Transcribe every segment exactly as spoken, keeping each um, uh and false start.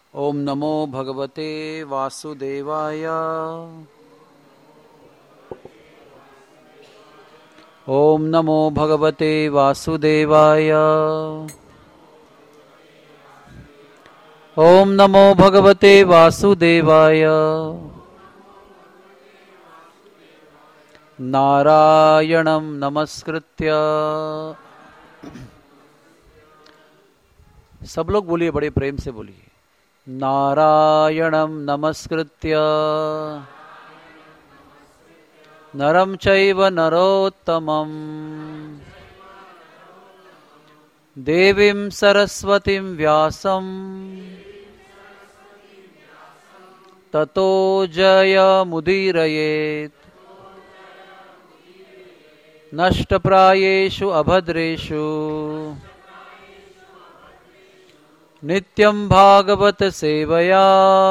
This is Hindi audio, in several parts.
ओम नमो भगवते वासुदेवाय। ओम नमो भगवते वासुदेवाय। ओम नमो भगवते वासुदेवाय। नारायणं नमस्कृत्य। सब लोग बोलिए, बड़े प्रेम से बोलिए। नारायणं नमस्कृत्य नरं चैव नरोत्तमं देवीं सरस्वतीं व्यासं ततो जयमुदीरयेत्। नष्टप्रायेषु अभद्रेषु नित्यं भागवत सेवया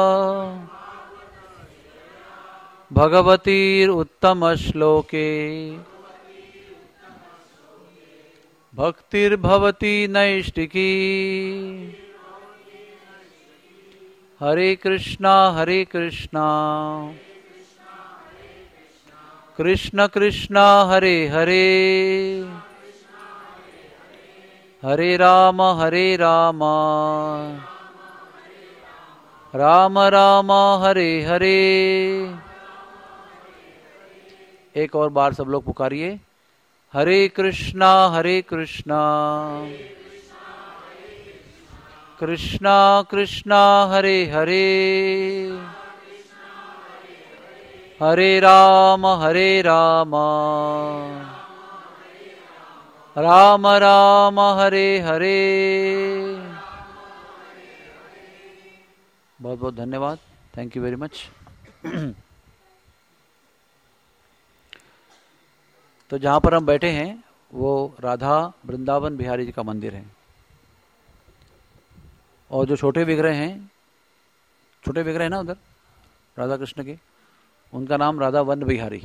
भगवतीरुत्तम श्लोके भक्तिर्भवती नैष्टिकी। हरे कृष्णा हरे कृष्णा कृष्ण कृष्णा हरे हरे हरे राम हरे राम राम राम हरे हरे। एक और बार सब लोग पुकारिए, हरे कृष्णा हरे कृष्णा कृष्णा कृष्णा हरे हरे हरे राम हरे राम राम राम हरे हरे। बहुत बहुत धन्यवाद। Thank you very much. तो जहाँ पर हम बैठे हैं वो राधा वृंदावन बिहारी जी का मंदिर है। और जो छोटे विग्रह हैं, छोटे विग्रह हैं ना उधर राधा कृष्ण के, उनका नाम राधा वन बिहारी।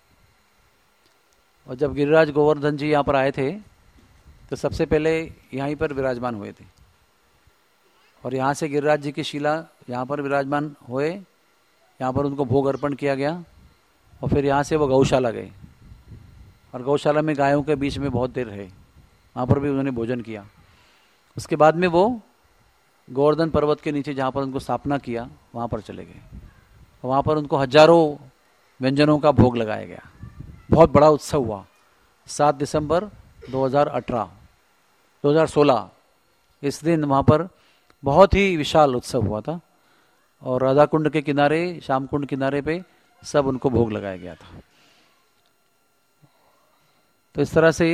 और जब गिरिराज गोवर्धन जी यहाँ पर आए थे तो सबसे पहले यहीं पर विराजमान हुए थे। और यहाँ से गिरिराज जी की शिला यहाँ पर विराजमान हुए, यहाँ पर उनको भोग अर्पण किया गया। और फिर यहाँ से वो गौशाला गए और गौशाला में गायों के बीच में बहुत देर रहे, वहाँ पर भी उन्होंने भोजन किया। उसके बाद में वो गोवर्धन पर्वत के नीचे जहाँ पर उनको स्थापना किया वहाँ पर चले गए। वहाँ पर उनको हजारों व्यंजनों का भोग लगाया गया। बहुत बड़ा उत्सव हुआ। सात दिसंबर दो हज़ार अठारह दो हज़ार सोलह इस दिन वहाँ पर बहुत ही विशाल उत्सव हुआ था। और राधा कुंड के किनारे, श्याम कुंड किनारे पे सब उनको भोग लगाया गया था। तो इस तरह से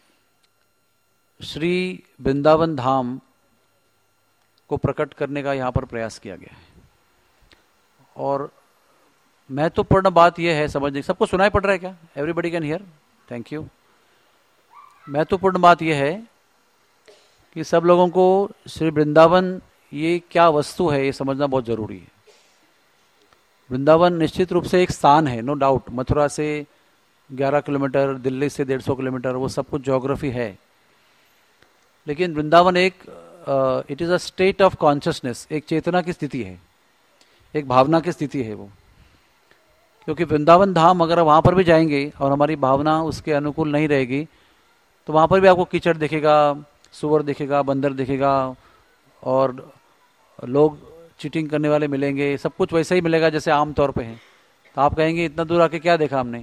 श्री वृंदावन धाम को प्रकट करने का यहाँ पर प्रयास किया गया है। और महत्वपूर्ण बात यह है समझने, सबको सुनाई पड़ रहा है क्या? Everybody can hear? Thank you. महत्वपूर्ण बात यह है कि सब लोगों को श्री वृंदावन ये क्या वस्तु है ये समझना बहुत जरूरी है। वृंदावन निश्चित रूप से एक स्थान है, नो डाउट। मथुरा से ग्यारह किलोमीटर, दिल्ली से डेढ़ सौ किलोमीटर, वो सब कुछ ज्योग्राफी है। लेकिन वृंदावन एक it is a state of consciousness, एक चेतना की स्थिति है, एक भावना की स्थिति है वो। क्योंकि वृंदावन धाम अगर वहाँ पर भी जाएंगे और हमारी भावना उसके अनुकूल नहीं रहेगी तो वहाँ पर भी आपको कीचड़ दिखेगा, सुअर दिखेगा, बंदर दिखेगा और लोग चीटिंग करने वाले मिलेंगे। सब कुछ वैसे ही मिलेगा जैसे आम तौर पे है। तो आप कहेंगे इतना दूर आके क्या देखा हमने।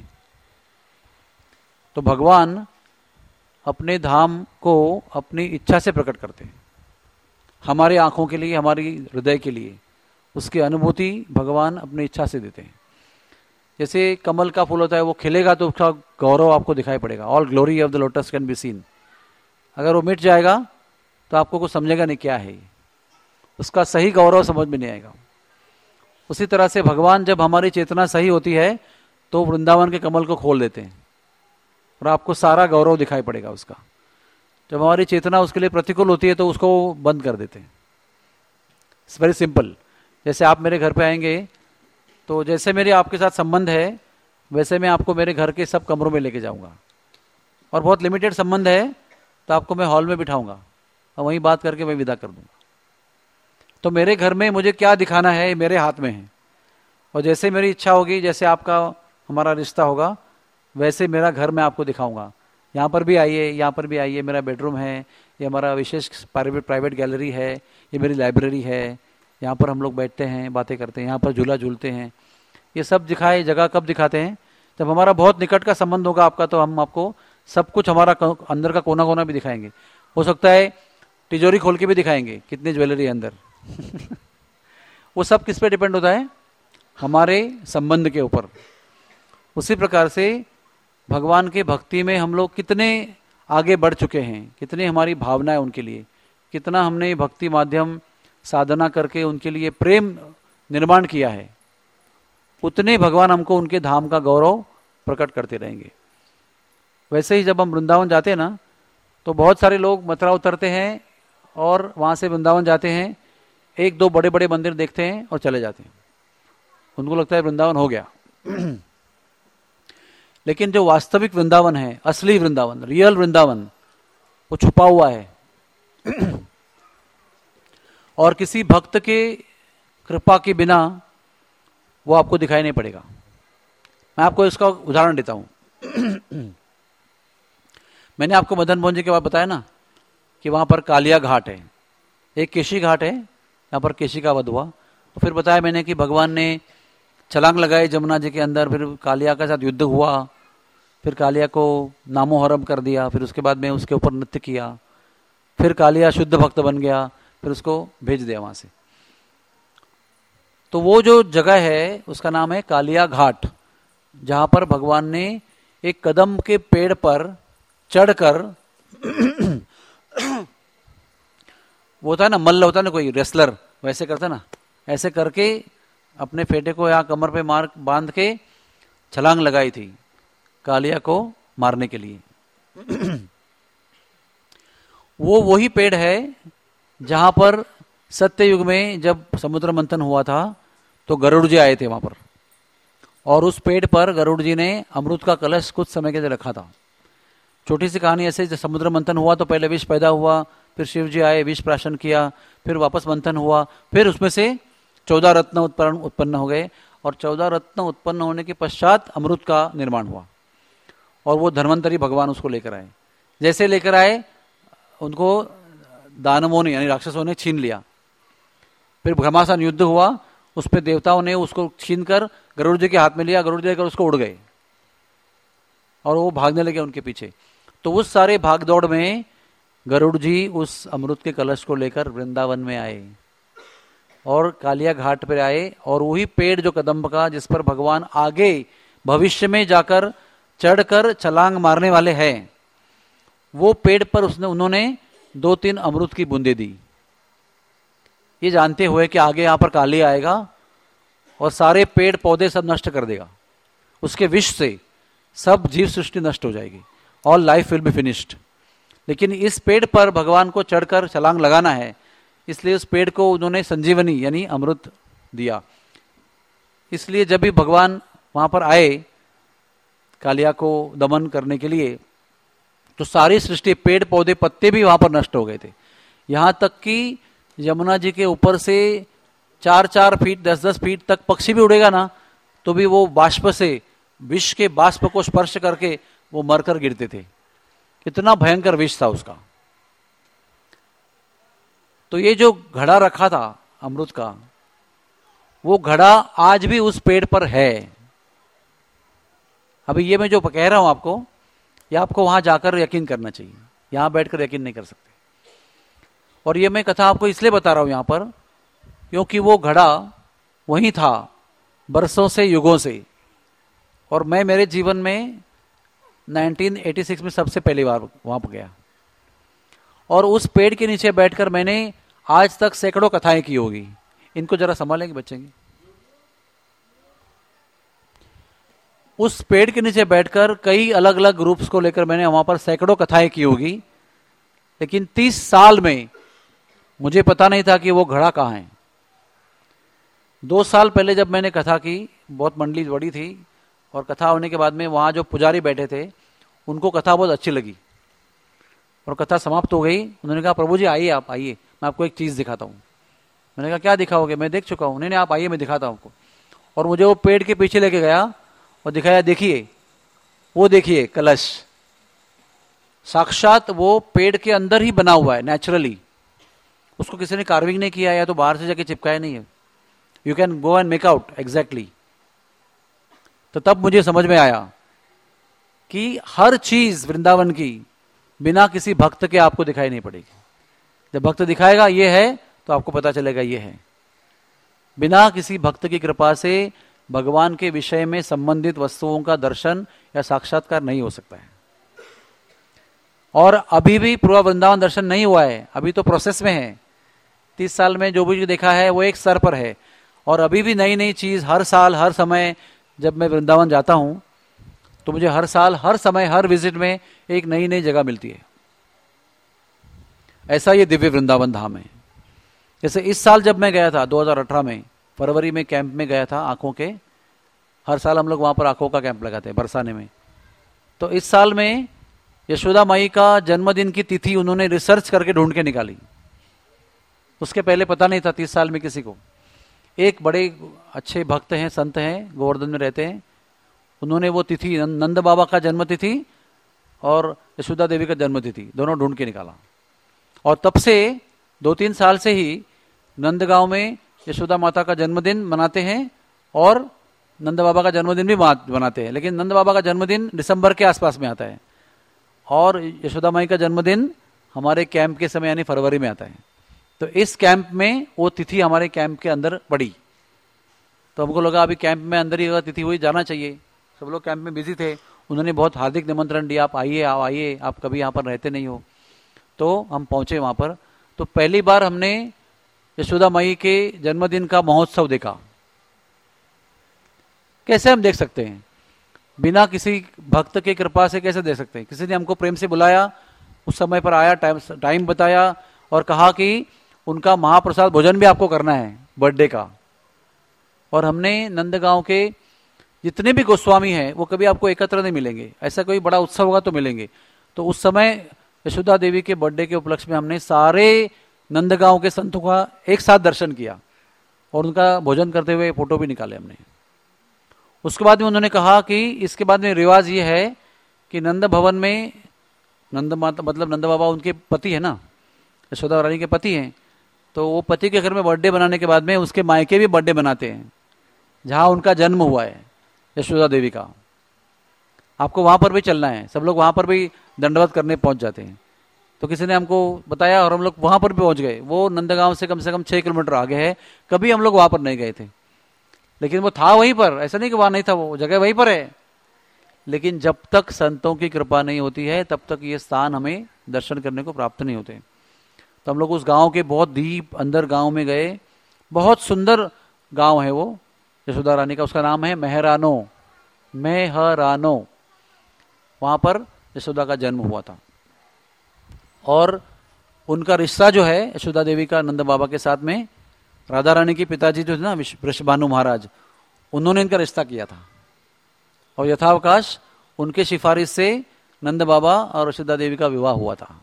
तो भगवान अपने धाम को अपनी इच्छा से प्रकट करते हैं, हमारी आंखों के लिए, हमारी हृदय के लिए। उसकी अनुभूति भगवान अपनी इच्छा से देते हैं। जैसे कमल का फूल होता है, वो खिलेगा तो उसका गौरव आपको दिखाई पड़ेगा। All glory of the lotus can be seen. अगर वो मिट जाएगा तो आपको कुछ समझेगा नहीं क्या है, उसका सही गौरव समझ में नहीं आएगा। उसी तरह से भगवान जब हमारी चेतना सही होती है तो वृंदावन के कमल को खोल देते हैं और आपको सारा गौरव दिखाई पड़ेगा उसका। जब हमारी चेतना उसके लिए प्रतिकूल होती है तो उसको बंद कर देते हैं। It's very simple. जैसे आप मेरे घर पे आएंगे तो जैसे मेरे आपके साथ संबंध है वैसे मैं आपको मेरे घर के सब कमरों में लेके जाऊंगा। और बहुत लिमिटेड संबंध है तो आपको मैं हॉल में बिठाऊंगा और वहीं बात करके मैं विदा कर दूंगा। तो मेरे घर में मुझे क्या दिखाना है ये मेरे हाथ में है, और जैसे मेरी इच्छा होगी, जैसे आपका हमारा रिश्ता होगा, वैसे मेरा घर मैं आपको दिखाऊंगा। यहाँ पर भी आइए, यहाँ पर भी आइए, मेरा बेडरूम है, ये हमारा विशेष प्राइवेट प्राइवेट गैलरी है, ये मेरी लाइब्रेरी है, यहाँ पर हम लोग बैठते हैं, बातें करते हैं, यहाँ पर झूला झूलते हैं। ये सब दिखाए जगह कब दिखाते हैं? जब हमारा बहुत निकट का संबंध होगा आपका, तो हम आपको सब कुछ हमारा अंदर का कोना कोना भी दिखाएंगे। हो सकता है तिजोरी खोल के भी दिखाएंगे कितनी ज्वेलरी है अंदर। वो सब किस पे डिपेंड होता है? हमारे संबंध के ऊपर। उसी प्रकार से भगवान के भक्ति में हम लोग कितने आगे बढ़ चुके हैं, कितनी हमारी भावना है उनके लिए, कितना हमने भक्ति माध्यम साधना करके उनके लिए प्रेम निर्माण किया है, उतने भगवान हमको उनके धाम का गौरव प्रकट करते रहेंगे। वैसे ही जब हम वृंदावन जाते हैं ना, तो बहुत सारे लोग मथुरा उतरते हैं और वहाँ से वृंदावन जाते हैं, एक दो बड़े बड़े मंदिर देखते हैं और चले जाते हैं, उनको लगता है वृंदावन हो गया। लेकिन जो वास्तविक वृंदावन है, असली वृंदावन, रियल वृंदावन, वो छुपा हुआ है। और किसी भक्त के कृपा के बिना वो आपको दिखाई नहीं पड़ेगा। मैं आपको इसका उदाहरण देता हूं। मैंने आपको मदन मोहन जी के बाद बताया ना कि वहां पर कालिया घाट है, एक केशी घाट है, यहाँ पर केशी का वध हुआ। और फिर बताया मैंने कि भगवान ने छलांग लगाई जमुना जी के अंदर, फिर कालिया के साथ युद्ध हुआ, फिर कालिया को नामोहरम कर दिया, फिर उसके बाद में उसके ऊपर नृत्य किया, फिर कालिया शुद्ध भक्त बन गया, फिर उसको भेज दिया वहां से। तो वो जो जगह है उसका नाम है कालिया घाट, जहां पर भगवान ने एक कदम के पेड़ पर चढ़कर वो होता है ना, मल्ल होता है ना, कोई रेसलर वैसे करता ना, ऐसे करके अपने फेटे को यहाँ कमर पे मार बांध के छलांग लगाई थी कालिया को मारने के लिए। वो वही पेड़ है जहां पर सत्य युग में जब समुद्र मंथन हुआ था तो गरुड़ जी आए थे वहां पर, और उस पेड़ पर गरुड़ जी ने अमृत का कलश कुछ समय के लिए रखा था। छोटी सी कहानी ऐसे, जब समुद्र मंथन हुआ तो पहले विष पैदा हुआ, फिर शिव जी आए, विष प्राशन किया, फिर वापस मंथन हुआ, फिर उसमें से चौदह रत्न उत्पन्न उत्पन्न हो गए, और चौदह रत्न उत्पन्न होने के पश्चात अमृत का निर्माण हुआ, और वो धन्वंतरी भगवान उसको लेकर आए। जैसे लेकर आए उनको दानवों ने यानी राक्षसों ने छीन लिया, फिर घमासान युद्ध हुआ, उस पर देवताओं ने उसको छीन कर गरुड़ जी के हाथ में लिया, गरुड़ जी लेकर उसको उड़ गए और वो भागने लगे उनके पीछे। तो उस सारे भाग दौड़ में गरुड़ जी उस अमृत के कलश को लेकर वृंदावन में आए और कालिया घाट पर आए, और वही पेड़ जो कदम्ब का, जिस पर भगवान आगे भविष्य में जाकर चढ़कर छलांग मारने वाले हैं, वो पेड़ पर उसने उन्होंने दो तीन अमृत की बूंदे दी, ये जानते हुए कि आगे यहां पर कालिया आएगा और सारे पेड़ पौधे सब नष्ट कर देगा, उसके विष से सब जीव सृष्टि नष्ट हो जाएगी, all life will be finished. लेकिन इस पेड़ पर भगवान को चढ़कर छलांग लगाना है, इसलिए उस पेड़ को उन्होंने संजीवनी यानी अमृत दिया। इसलिए जब भी भगवान वहां पर आए कालिया को दमन करने के लिए, तो सारी सृष्टि, पेड़ पौधे पत्ते भी वहां पर नष्ट हो गए थे। यहां तक कि यमुना जी के ऊपर से चार चार फीट दस दस फीट तक पक्षी भी उड़ेगा ना, तो भी वो बाष्प से, विष के बाष्प को स्पर्श करके वो मरकर गिरते थे, कितना भयंकर विष था उसका। तो ये जो घड़ा रखा था अमृत का, वो घड़ा आज भी उस पेड़ पर है। अभी ये मैं जो कह रहा हूं आपको, ये आपको वहां जाकर यकीन करना चाहिए, यहां बैठकर यकीन नहीं कर सकते। और ये मैं कथा आपको इसलिए बता रहा हूं यहां पर, क्योंकि वो घड़ा वहीं था बरसों से, युगों से। और मैं मेरे जीवन में नाइनटीन एटी सिक्स में सबसे पहली बार वहां पर गया, और उस पेड़ के नीचे बैठकर मैंने आज तक सैकड़ों कथाएं की होगी। इनको जरा संभालेंगे बच्चे की। उस पेड़ के नीचे बैठकर कई अलग अलग ग्रुप्स को लेकर मैंने वहां पर सैकड़ों कथाएं की होगी, लेकिन तीस साल में मुझे पता नहीं था कि वो घड़ा कहाँ है। दो साल पहले जब मैंने कथा की, बहुत मंडली बड़ी थी, और कथा होने के बाद में वहां जो पुजारी बैठे थे उनको कथा बहुत अच्छी लगी, और कथा समाप्त हो गई। उन्होंने कहा प्रभु जी आइए, आप आइए, मैं आपको एक चीज दिखाता हूं। मैंने कहा क्या दिखाओगे? मैं देख चुका हूँ। नहीं नहीं आप आइए मैं दिखाता हूँ आपको। और मुझे वो पेड़ के पीछे लेके गया और दिखाया, देखिए वो देखिए कलश, साक्षात वो पेड़ के अंदर ही बना हुआ है नेचुरली, उसको किसी ने कार्विंग नहीं किया या तो बाहर से जाके चिपकाया नहीं है। You can go and make out exactly. तो तब मुझे समझ में आया कि हर चीज वृंदावन की बिना किसी भक्त के आपको दिखाई नहीं पड़ेगी। जब भक्त दिखाएगा ये है तो आपको पता चलेगा ये है। बिना किसी भक्त की कृपा से भगवान के विषय में संबंधित वस्तुओं का दर्शन या साक्षात्कार नहीं हो सकता है। और अभी भी पूरा वृंदावन दर्शन नहीं हुआ है, अभी तो प्रोसेस में है। तीस साल में जो भी देखा है वो एक स्तर पर है, और अभी भी नई नई चीज हर साल हर समय जब मैं वृंदावन जाता हूं तो मुझे हर साल हर समय हर विजिट में एक नई नई जगह मिलती है। ऐसा ये दिव्य वृंदावन धाम है। जैसे इस साल जब मैं गया था दो हज़ार अठारह में फरवरी में कैंप में गया था आंखों के, हर साल हम लोग वहां पर आंखों का कैंप लगाते हैं बरसाने में। तो इस साल में यशोदा माई का जन्मदिन की तिथि उन्होंने रिसर्च करके ढूंढ के निकाली। उसके पहले पता नहीं था तीस साल में किसी को। एक बड़े अच्छे भक्त हैं, संत हैं, गोवर्धन में रहते हैं, उन्होंने वो तिथि नंद बाबा का जन्म तिथि और यशोदा देवी का जन्म तिथि दोनों ढूंढ के निकाला। और तब से दो तीन साल से ही नंदगांव में यशोदा माता का जन्मदिन मनाते हैं और नंद बाबा का जन्मदिन भी मनाते हैं। लेकिन नंद बाबा का जन्मदिन दिसंबर के आसपास में आता है और यशोदा माई का जन्मदिन हमारे कैंप के समय यानी फरवरी में आता है। तो इस कैंप में वो तिथि हमारे कैंप के अंदर पड़ी। तो हमको लगा अभी कैंप में अंदर ही अगर तिथि हुई जाना चाहिए। सब लोग कैंप में बिजी थे, उन्होंने बहुत हार्दिक निमंत्रण दिया, आप आइए आप आइए, आप कभी यहाँ पर रहते नहीं हो। तो हम पहुंचे वहां पर। तो पहली बार हमने यशोदा माई के जन्मदिन का महोत्सव देखा। कैसे हम देख सकते हैं? बिना किसी भक्त की कृपा से कैसे देख सकते हैं? किसी ने हमको प्रेम से बुलाया, उस समय पर आया, टाइम टाइम बताया और कहा कि उनका महाप्रसाद भोजन भी आपको करना है बर्थडे का। और हमने नंदगांव के जितने भी गोस्वामी हैं वो कभी आपको एकत्र नहीं मिलेंगे, ऐसा कोई बड़ा उत्सव होगा तो मिलेंगे। तो उस समय यशोदा देवी के बर्थडे के उपलक्ष्य में हमने सारे नंदगांव के संतों का एक साथ दर्शन किया और उनका भोजन करते हुए फोटो भी निकाले हमने। उसके बाद में उन्होंने कहा कि इसके बाद में रिवाज ये है कि नंद भवन में, नंद माता मतलब नंद बाबा उनके पति है ना, यशोदा रानी के पति हैं, तो वो पति के घर में बर्थडे बनाने के बाद में उसके मायके भी बर्थडे बनाते हैं जहां उनका जन्म हुआ है यशोदा देवी का। आपको वहां पर भी चलना है, सब लोग वहां पर भी दंडवत करने पहुंच जाते हैं। तो किसी ने हमको बताया और हम लोग वहां पर भी पहुंच गए। वो नंदगांव से कम से कम छह किलोमीटर आगे है, कभी हम लोग वहां पर नहीं गए थे, लेकिन वो था वहीं पर, ऐसा नहीं कि वहां नहीं था, वो जगह वहीं पर है। लेकिन जब तक संतों की कृपा नहीं होती है तब तक ये स्थान हमें दर्शन करने को प्राप्त नहीं होते। तो हम लोग उस गांव के बहुत डीप अंदर गांव में गए। बहुत सुंदर गांव है वो यशोदा रानी का, उसका नाम है मेहरानो, मेहरानो। वहां पर यशोदा का जन्म हुआ था। और उनका रिश्ता जो है यशोदा देवी का नंद बाबा के साथ में, राधा रानी के पिताजी जो थे ना वृषभानु महाराज, उन्होंने इनका रिश्ता किया था। और यथावकाश उनके सिफारिश से नंद बाबा और यशोदा देवी का विवाह हुआ था।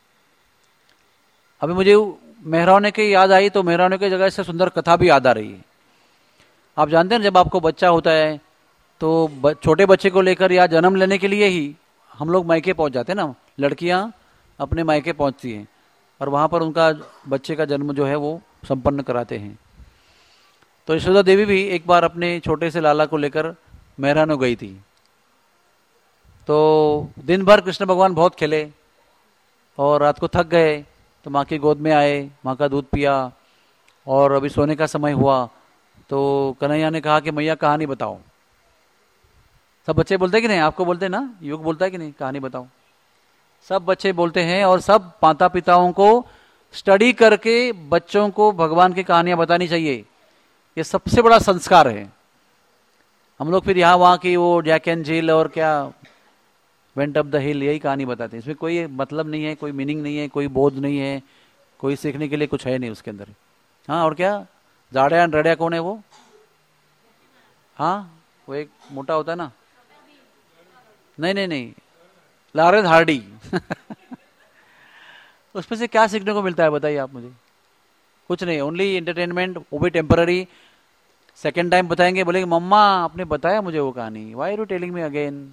अभी मुझे मेहराने की याद आई तो मेहराने की जगह से सुंदर कथा भी याद आ रही है। आप जानते हैं जब आपको बच्चा होता है तो ब, छोटे बच्चे को लेकर या जन्म लेने के लिए ही हम लोग मायके पहुंच जाते हैं ना, लड़कियां अपने मायके पहुंचती हैं और वहां पर उनका बच्चे का जन्म जो है वो संपन्न कराते हैं। तो यशोदा देवी भी एक बार अपने छोटे से लाला को लेकर मेहरानो गई थी। तो दिन भर कृष्ण भगवान बहुत खेले और रात को थक गए तो माँ की गोद में आए, माँ का दूध पिया और अभी सोने का समय हुआ तो कन्हैया ने कहा कि मैया कहानी बताओ। सब बच्चे बोलते हैं कि नहीं? आपको बोलते हैं ना, युग बोलता है कि नहीं कहानी बताओ? सब बच्चे बोलते हैं और सब माता पिताओं को स्टडी करके बच्चों को भगवान की कहानियां बतानी चाहिए। ये सबसे बड़ा संस्कार है। हम लोग फिर यहाँ वहाँ की वो जैक एंड जिल और क्या वेंट अप द हिल यही कहानी बताते हैं। इसमें कोई मतलब नहीं है, कोई मीनिंग नहीं है, कोई बोध नहीं है, कोई सीखने के लिए कुछ है नहीं उसके अंदर। हाँ, और क्या जाड़िया रड़िया कौन है वो? हाँ, वो एक मोटा होता है ना, नहीं नहीं नहीं लारेंस हार्डी उसमें से क्या सीखने को मिलता है बताइए आप मुझे? कुछ नहीं, ओनली एंटरटेनमेंट, वो भी टेम्पररी। सेकेंड टाइम बताएंगे, बोलेंगे मम्मा आपने बताया मुझे वो कहानी, why are you telling me again.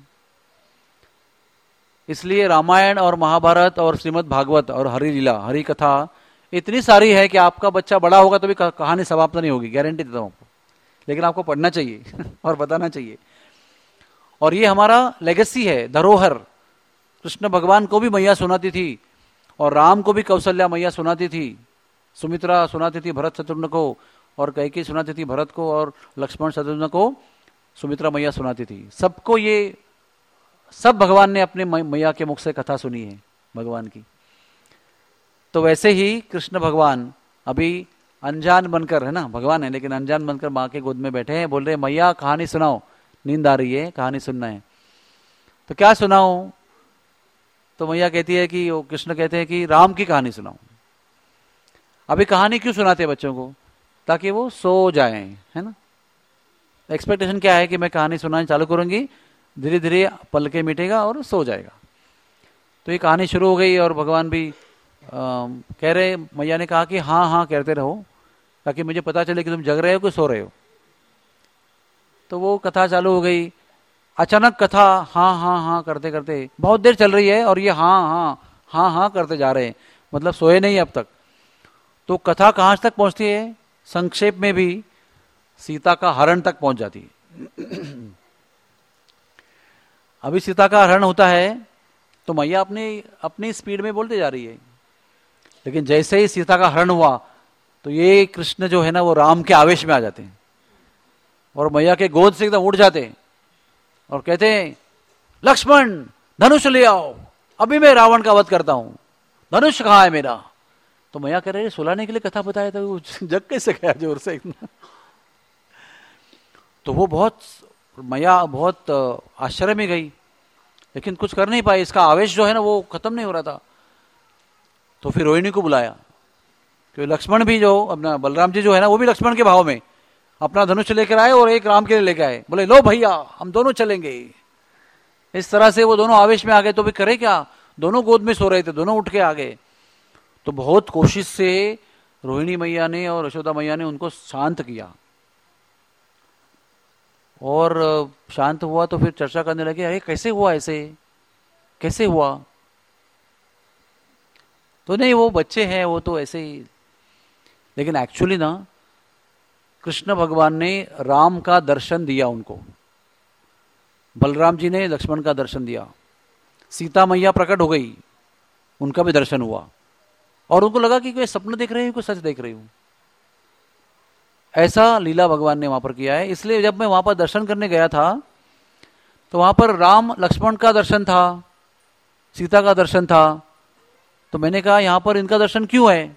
इसलिए रामायण और महाभारत और श्रीमद् भागवत और हरि लीला, हरि कथा इतनी सारी है कि आपका बच्चा बड़ा होगा तो भी कहानी समाप्त नहीं होगी, गारंटी देता हूं आपको। लेकिन आपको पढ़ना चाहिए और बताना चाहिए। और ये हमारा लेगेसी है, धरोहर। कृष्ण भगवान को भी मैया सुनाती थी, और राम को भी कौशल्या मैया सुनाती थी, सुमित्रा सुनाती थी भरत शत्रुघ्न को, और कैकेयी सुनाती थी भरत को, और लक्ष्मण शत्रुघ्न को सुमित्रा मैया सुनाती थी। सबको ये, सब भगवान ने अपने मैया के मुख से कथा सुनी है भगवान की। तो वैसे ही कृष्ण भगवान अभी अनजान बनकर, है ना, भगवान है लेकिन अनजान बनकर माँ के गोद में बैठे हैं, बोल रहे मैया कहानी सुनाओ, नींद आ रही है, कहानी सुनना है। तो क्या सुनाऊं? तो मैया कहती है कि, वो कृष्ण कहते हैं कि राम की कहानी सुनाओ। अभी कहानी क्यों सुनाते हैं बच्चों को? ताकि वो सो जाएं, है ना। एक्सपेक्टेशन क्या है कि मैं कहानी सुनानी चालू करूंगी, धीरे धीरे पलके मिटेगा और सो जाएगा। तो ये कहानी शुरू हो गई, और भगवान भी आ, कह रहे, मैया ने कहा कि हाँ हाँ कहते रहो, ताकि मुझे पता चले कि तुम जग रहे हो कि सो रहे हो। तो वो कथा चालू हो गई। अचानक कथा हाँ हाँ हाँ करते करते बहुत देर चल रही है, और ये हाँ हाँ हाँ हाँ करते जा रहे हैं, मतलब सोए नहीं अब तक। तो कथा कहाँ तक पहुंचती है? संक्षेप में भी सीता का हरण तक पहुंच जाती है। अभी सीता का हरण होता है तो मैया अपनी अपनी स्पीड में बोलते जा रही है, लेकिन जैसे ही सीता का हरण हुआ तो ये कृष्ण जो है ना वो राम के आवेश में आ जाते हैं, और मैया के गोद से एकदम उड़ जाते हैं, और कहते हैं लक्ष्मण धनुष ले आओ, अभी मैं रावण का वध करता हूं, धनुष कहाँ है मेरा। तो मैया कह रहे सुलाने के लिए कथा बताया था, वो जग कैसे गया जोर से इतना। तो वो बहुत, मैया बहुत आश्चर्य में गई, लेकिन कुछ कर नहीं पाई, इसका आवेश जो है ना वो खत्म नहीं हो रहा था। तो फिर रोहिणी को बुलाया, क्योंकि लक्ष्मण भी जो अपना बलराम जी जो है ना वो भी लक्ष्मण के भाव में अपना धनुष लेकर आए, और एक राम के लिए लेकर आए, बोले लो भैया हम दोनों चलेंगे। इस तरह से वो दोनों आवेश में आ गए। तो भी करे क्या, दोनों गोद में सो रहे थे, दोनों उठ के आ गए। तो बहुत कोशिश से रोहिणी मैया ने और यशोदा मैया ने उनको शांत किया, और शांत हुआ तो फिर चर्चा करने लगे, अरे कैसे हुआ, ऐसे कैसे हुआ। तो नहीं वो बच्चे हैं, वो तो ऐसे ही। लेकिन एक्चुअली ना कृष्ण भगवान ने राम का दर्शन दिया उनको, बलराम जी ने लक्ष्मण का दर्शन दिया, सीता मैया प्रकट हो गई, उनका भी दर्शन हुआ, और उनको लगा कि कोई सपना देख रहे हैं, कोई सच देख रही हूं। ऐसा लीला भगवान ने वहां पर किया है। इसलिए जब मैं वहां पर दर्शन करने गया था तो वहां पर राम लक्ष्मण का दर्शन था, सीता का दर्शन था। तो मैंने कहा यहां पर इनका दर्शन क्यों है?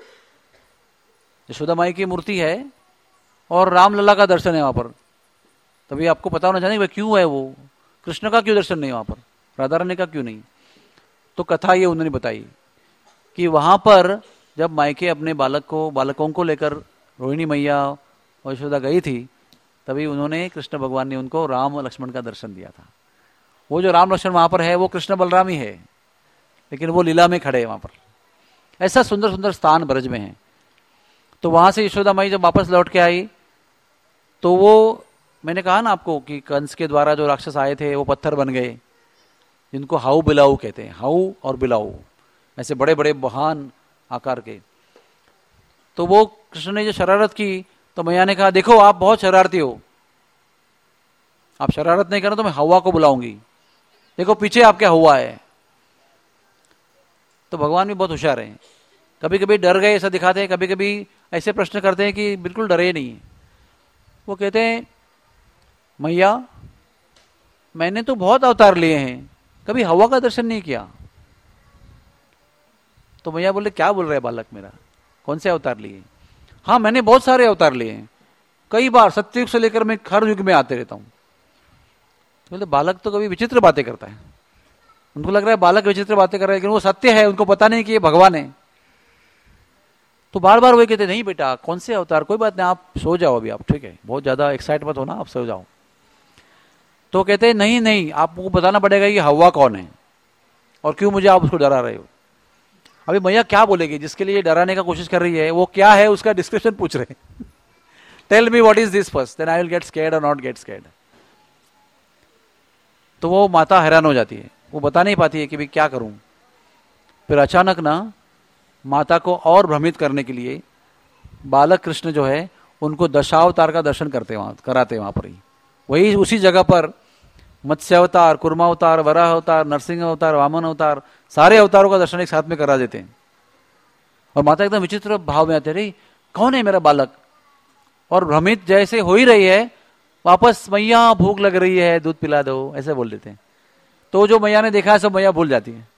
यशोदा माई की मूर्ति है और राम लला का दर्शन है वहां पर। तभी आपको पता होना चाहिए क्यों है, वो कृष्ण का क्यों दर्शन नहीं वहां पर, राधा रानी का क्यों नहीं। तो कथा ये उन्होंने बताई कि वहां पर जब मायके अपने बालक को बालकों को लेकर रोहिणी मैया और यशोदा गई थी, तभी उन्होंने कृष्ण भगवान ने उनको राम लक्ष्मण का दर्शन दिया था। वो जो राम लक्ष्मण वहां पर है वो कृष्ण बलराम ही है, लेकिन वो लीला में खड़े हैं वहां पर। ऐसा सुंदर सुंदर स्थान ब्रज में है। तो वहां से यशोदा माई जब वापस लौट के आई तो वो, मैंने कहा ना आपको कि कंस के द्वारा जो राक्षस आए थे वो पत्थर बन गए, जिनको हाउ बिलाऊ कहते हैं, हाउ और बिलाऊ, ऐसे बड़े बड़े महान आकार के। तो वो कृष्ण ने जो शरारत की तो मैया ने कहा देखो आप बहुत शरारती हो, आप शरारत नहीं करो तो मैं हवा को बुलाऊंगी, देखो पीछे आपके हवा है। तो भगवान भी बहुत होशियार हैं, कभी कभी डर गए ऐसा दिखाते हैं, कभी कभी ऐसे प्रश्न करते हैं कि बिल्कुल डरे नहीं। वो कहते हैं मैया मैंने तो बहुत अवतार लिए हैं, कभी हवा का दर्शन नहीं किया। तो मैया बोले क्या बोल रहे बालक मेरा, कौन से अवतार लिए? हाँ मैंने बहुत सारे अवतार लिए हैं, कई बार सत्ययुग से लेकर मैं हर युग में आते रहता हूं। तो बोले बालक तो कभी विचित्र बातें करता है, उनको लग रहा है बालक विचित्र बातें कर रहा है, लेकिन वो सत्य है, उनको पता नहीं कि ये भगवान है। तो बार बार वही कहते नहीं बेटा कौन से अवतार, कोई बात नहीं आप सो जाओ अभी, आप ठीक है, बहुत ज्यादा एक्साइट मत होना, आप सो जाओ। तो कहते नहीं नहीं आपको बताना पड़ेगा कि हवा कौन है और क्यों मुझे आप उसको डरा रहे हो। अभी मैया क्या बोलेगी, जिसके लिए डराने का कोशिश कर रही है वो क्या है उसका डिस्क्रिप्शन पूछ रहे हैं। Tell me what is this first, then I will get scared और नॉट गेट स्कैर्ड। तो वो माता हैरान हो जाती है, वो बता नहीं पाती है कि भाई क्या करूं। फिर अचानक ना माता को और भ्रमित करने के लिए बालक कृष्ण जो है उनको दशावतार का दर्शन करते वहां कराते वहां पर ही, वही उसी जगह पर मत्स्य अवतार, कुर्मा अवतार, वराह अवतार, नरसिंह अवतार, वामन अवतार, सारे अवतारों का दर्शन एक साथ में करा देते हैं। और माता एकदम विचित्र भाव में आते, रही कौन है मेरा बालक, और भ्रमित जैसे हो ही रही है, वापस मैया भूख लग रही है दूध पिला दो, ऐसे बोल देते हैं। तो जो मैया ने देखा है सब मैया भूल जाती है।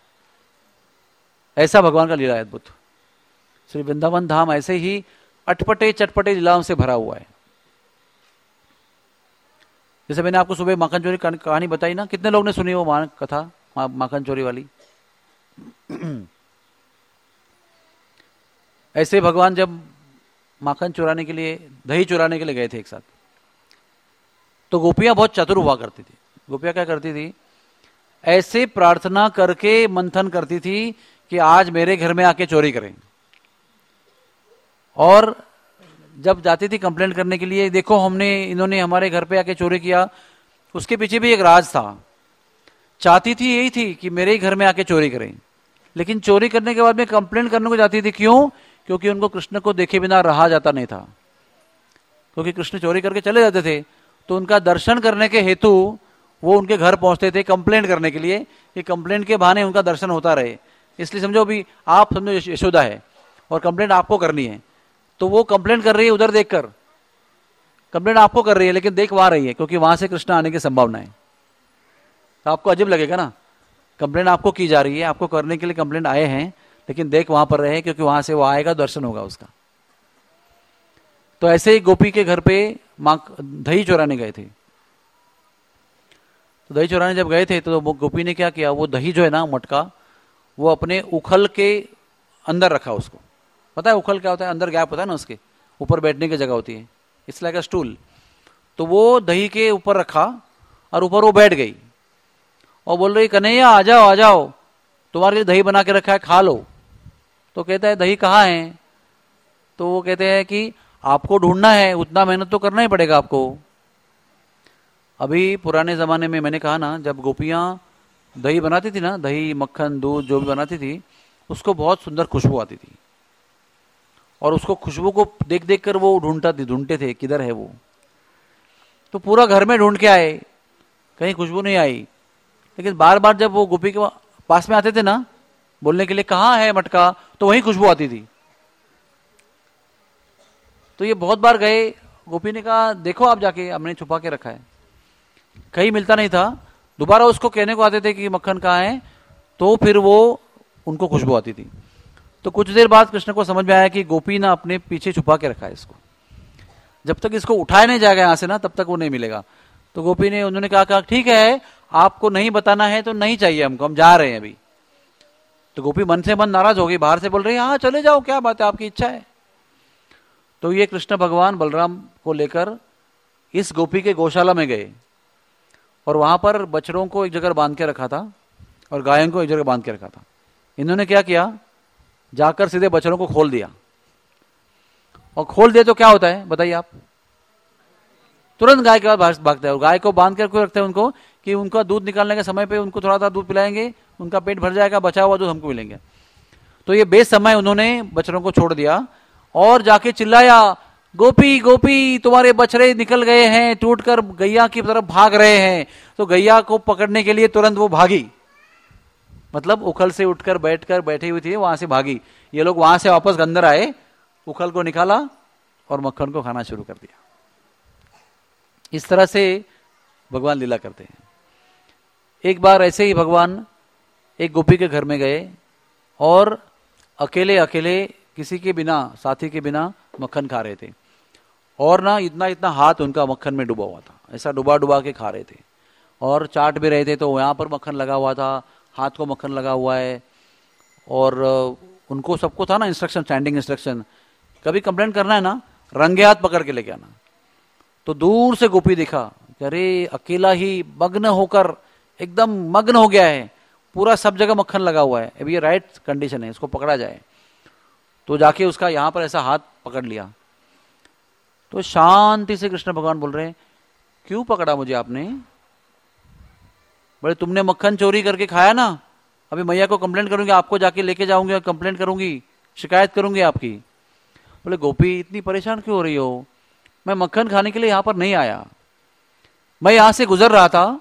ऐसा भगवान का लीला है अद्भुत। श्री वृंदावन धाम ऐसे ही अटपटे चटपटे लीलाओं से भरा हुआ है। जैसे मैंने आपको सुबह माखन चोरी कहानी बताई ना, कितने लोग ने सुनी वो मान कथा मा, माखन चोरी वाली। ऐसे भगवान जब माखन चुराने के लिए, दही चुराने के लिए गए थे एक साथ, तो गोपियां बहुत चतुर हुआ करती थी। गोपियां क्या करती थी, ऐसे प्रार्थना करके मंथन करती थी कि आज मेरे घर में आके चोरी करें। और जब जाती थी कंप्लेंट करने के लिए, देखो हमने इन्होंने हमारे घर पे आके चोरी किया, उसके पीछे भी एक राज था। चाहती थी यही थी कि मेरे ही घर में आके चोरी करें, लेकिन चोरी करने के बाद में कंप्लेंट करने को जाती थी। क्यों? क्योंकि उनको कृष्ण को देखे बिना रहा जाता नहीं था। क्योंकि कृष्ण चोरी करके चले जाते थे, तो उनका दर्शन करने के हेतु वो उनके घर पहुंचते थे कंप्लेंट करने के लिए, कि कंप्लेंट के बहाने उनका दर्शन होता रहे। इसलिए समझो भी आप समझो यशोदा है और कंप्लेंट आपको करनी है, तो वो कंप्लेंट कर रही है उधर देखकर, कंप्लेंट आपको कर रही है लेकिन देख वहां रही है, क्योंकि वहां से कृष्ण आने की संभावना है। तो आपको अजीब लगेगा ना, कंप्लेंट आपको की जा रही है, आपको करने के लिए कंप्लेंट आए हैं, लेकिन देख वहां पर रहे, क्योंकि वहां से वो आएगा, दर्शन होगा उसका। तो ऐसे ही गोपी के घर पे मां दही चुराने गए थे। तो दही चुराने जब गए थे तो गोपी ने क्या किया, वो दही जो है ना मटका, वो अपने उखल के अंदर रखा। उसको पता है उखल क्या होता है, अंदर गैप होता है ना, उसके ऊपर बैठने की जगह होती है, इट्स लाइक अ स्टूल। तो वो दही के ऊपर रखा और ऊपर वो बैठ गई और बोल रही, कन्हैया आ जाओ आ जाओ, तुम्हारे लिए दही बना के रखा है, खा लो। तो कहता है दही कहाँ है? तो वो कहते हैं कि आपको ढूंढना है, उतना मेहनत तो करना ही पड़ेगा आपको। अभी पुराने जमाने में मैंने कहा ना, जब गोपियां दही बनाती थी ना, दही मक्खन दूध जो भी बनाती थी, उसको बहुत सुंदर खुशबू आती थी, और उसको खुशबू को देख देख कर वो ढूंढता थी ढूंढते थे किधर है वो। तो पूरा घर में ढूंढ के आए, कहीं खुशबू नहीं आई। लेकिन बार बार जब वो गोपी के पास में आते थे ना बोलने के लिए, कहाँ है मटका, तो वहीं खुशबू आती थी। तो ये बहुत बार गए, गोपी ने कहा देखो आप जाके, हमने छुपा के रखा है, कहीं मिलता नहीं था। दोबारा उसको कहने को आते थे कि मक्खन कहाँ है, तो फिर वो उनको खुशबू आती थी। तो कुछ देर बाद कृष्ण को समझ में आया कि गोपी ना अपने पीछे छुपा के रखा है इसको, जब तक इसको उठाया नहीं जाएगा यहां से ना, तब तक वो नहीं मिलेगा। तो गोपी ने उन्होंने कहा, कहा ठीक है, आपको नहीं बताना है तो नहीं चाहिए हमको, हम जा रहे हैं अभी। तो गोपी मन से मन नाराज हो गई, बाहर से बोल रही है हाँ चले जाओ, क्या बात है, आपकी इच्छा है। तो ये कृष्ण भगवान बलराम को लेकर इस गोपी के गौशाला में गए, और वहां पर बछड़ों को एक जगह बांध के रखा था और गायों को एक जगह बांध के रखा था। इन्होंने क्या किया, जाकर सीधे बछड़ों को खोल दिया, और खोल दिया तो क्या होता है बताइए आप, तुरंत गाय के पास भागता है। और गाय को बांध कर क्यों रखते हैं उनको, कि उनका दूध निकालने के समय पे उनको थोड़ा सा दूध पिलाएंगे, उनका पेट भर जाएगा, बचा हुआ दूध हमको मिलेंगे। तो ये बेसमय उन्होंने बछड़ों को छोड़ दिया और जाके चिल्लाया, गोपी गोपी तुम्हारे बछड़े निकल गए हैं, टूटकर गैया की तरफ भाग रहे हैं। तो गैया को पकड़ने के लिए तुरंत वो भागी, मतलब उखल से उठकर बैठकर बैठी हुई थी, वहां से भागी। ये लोग वहां से वापस अंदर आए, उखल को निकाला और मक्खन को खाना शुरू कर दिया। इस तरह से भगवान लीला करते हैं। एक बार ऐसे ही भगवान एक गोपी के घर में गए और अकेले अकेले किसी के बिना, साथी के बिना मक्खन खा रहे थे, और ना इतना इतना हाथ उनका मक्खन में डूबा हुआ था, ऐसा डुबा डुबा के खा रहे थे, और चाट भी रहे थे। तो यहाँ पर मक्खन लगा हुआ था, हाथ को मक्खन लगा हुआ है, और उनको सबको था ना इंस्ट्रक्शन, स्टैंडिंग इंस्ट्रक्शन, कभी कंप्लेंट करना है ना रंगे हाथ पकड़ के लेके आना। तो दूर से गोपी दिखा, अरे अकेला ही मग्न होकर एकदम मग्न हो गया है, पूरा सब जगह मक्खन लगा हुआ है, अभी ये राइट कंडीशन है, इसको पकड़ा जाए। तो जाके उसका यहां पर ऐसा हाथ पकड़ लिया। तो शांति से कृष्ण भगवान बोल रहे हैं, क्यों पकड़ा मुझे आपने? बोले तुमने मक्खन चोरी करके खाया ना, अभी मैया को कंप्लेंट करूंगी, आपको जाके लेके जाऊंगी और कंप्लेंट करूंगी, शिकायत करूंगी आपकी। बोले गोपी इतनी परेशान क्यों हो रही हो? मैं मक्खन खाने के लिए यहां पर नहीं आया, मैं यहां से गुजर रहा था